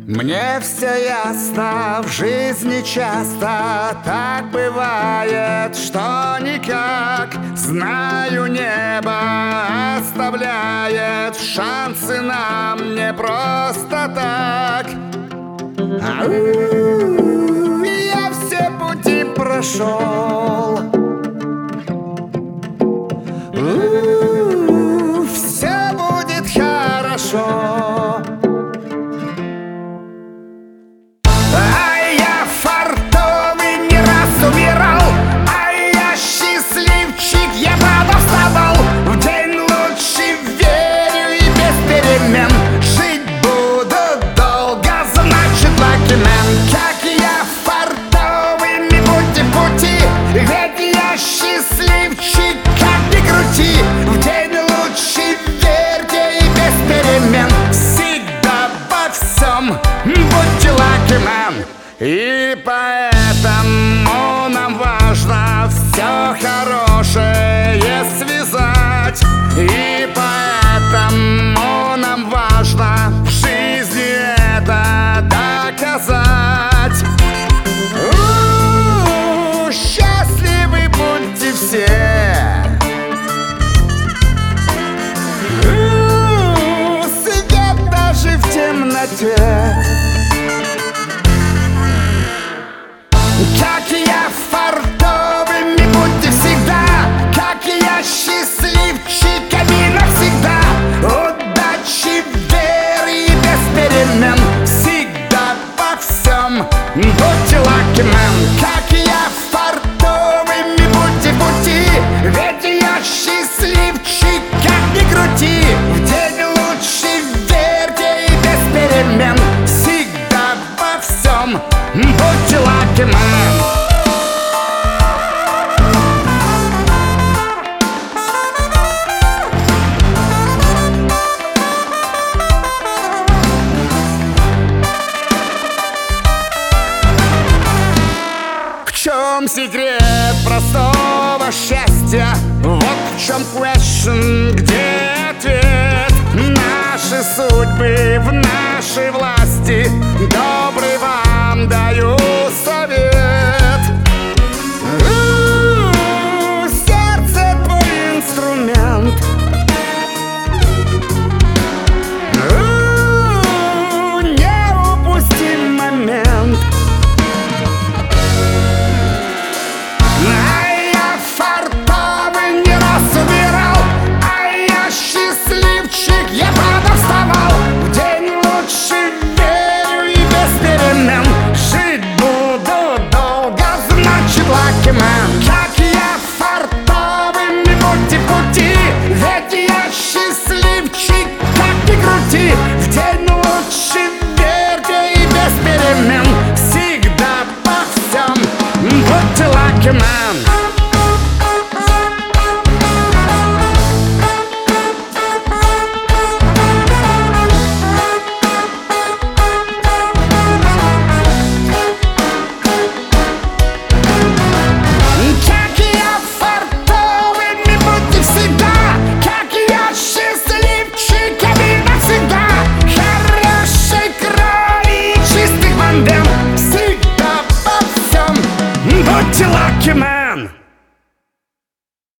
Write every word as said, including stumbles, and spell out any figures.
Мне все ясно, в жизни часто так бывает, что никак. Знаю, небо оставляет шансы нам не просто так. Ау, я все пути прошел. У, все будет хорошо. Будьте lucky man. И поэтому нам важно все хорошее связать. И поэтому нам важно в жизни это доказать. У-у-у, счастливы будьте все. У-у-у, свет даже в темноте. Как я фартовыми будьте всегда, как я счастливчиками навсегда. Удачи, веры и без перемен, всегда во всем будьте lucky man. Как я фартовыми будьте пути, ведь я счастливчик, как ни крути. В день лучше верьте и без перемен, всегда во всем будьте lucky man. В чем секрет простого счастья? Вот в чем question, где ответ? Наши судьбы в нашей власти, добрый вам даю совет. У-у-у, сердце твой инструмент. У-у-у, не упусти момент. А я фартовый не раз умирал, а я счастливчик, я правда вставал. В день лучше верю и без перемен, жить буду долго, значит lucky man. Как я фартовыми будьте пути, ведь я счастливчик, как ни крути.